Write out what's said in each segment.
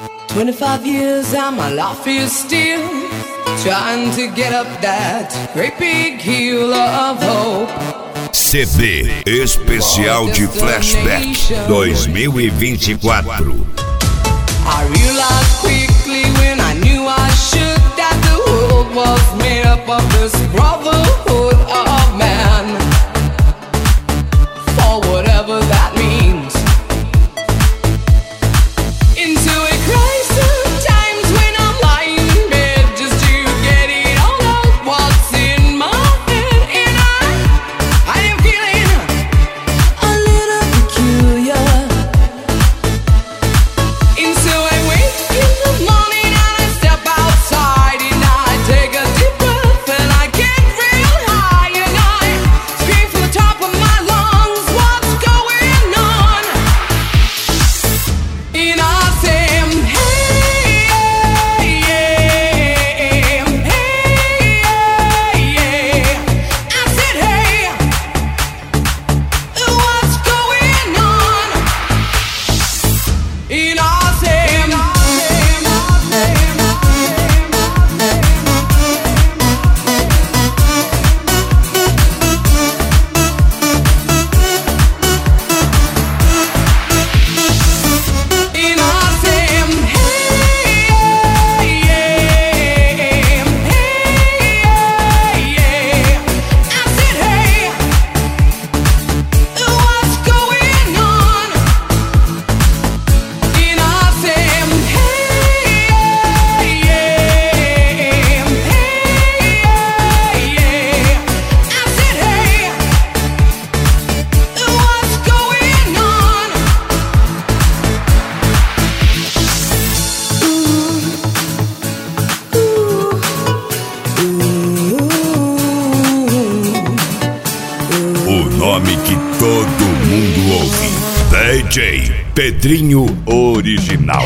25 years and my life is still trying to get up that great big hill of hope. CD especial de Flashback 2024. I realized quickly when I knew I should that the world was made up of this brotherhood of man. For whatever that means. Into a crisis times when I'm lying in bed just to get it all out what's in my head. And I am feeling a little peculiar. And so I wake in the morning and I step outside and I take a deep breath and I get real high and I scream from the top of my lungs, what's going on? And I say, hey, hey, I said, hey, what's going on? And I say, O nome que todo mundo ouve: DJ Pedrinho Original.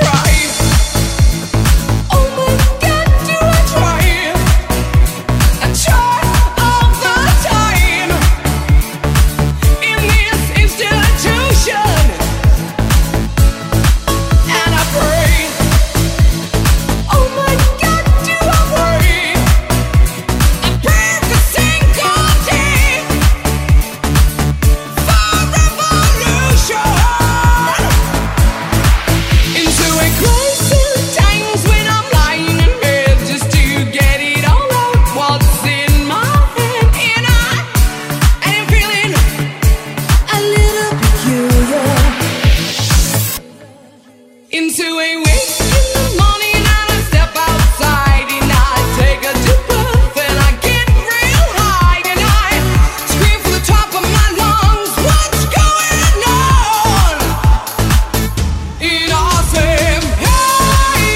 Into a wake in the morning and I step outside and I take a deep breath and I get real high and I scream from the top of my lungs, what's going on? And I say, hey,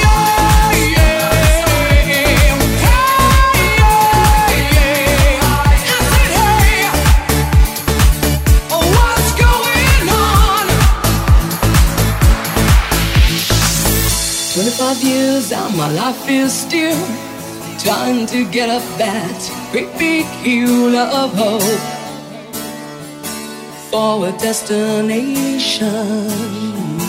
I said, hey, what's going on? 25 years and my life is still trying to get up that great big hill of hope for a destination.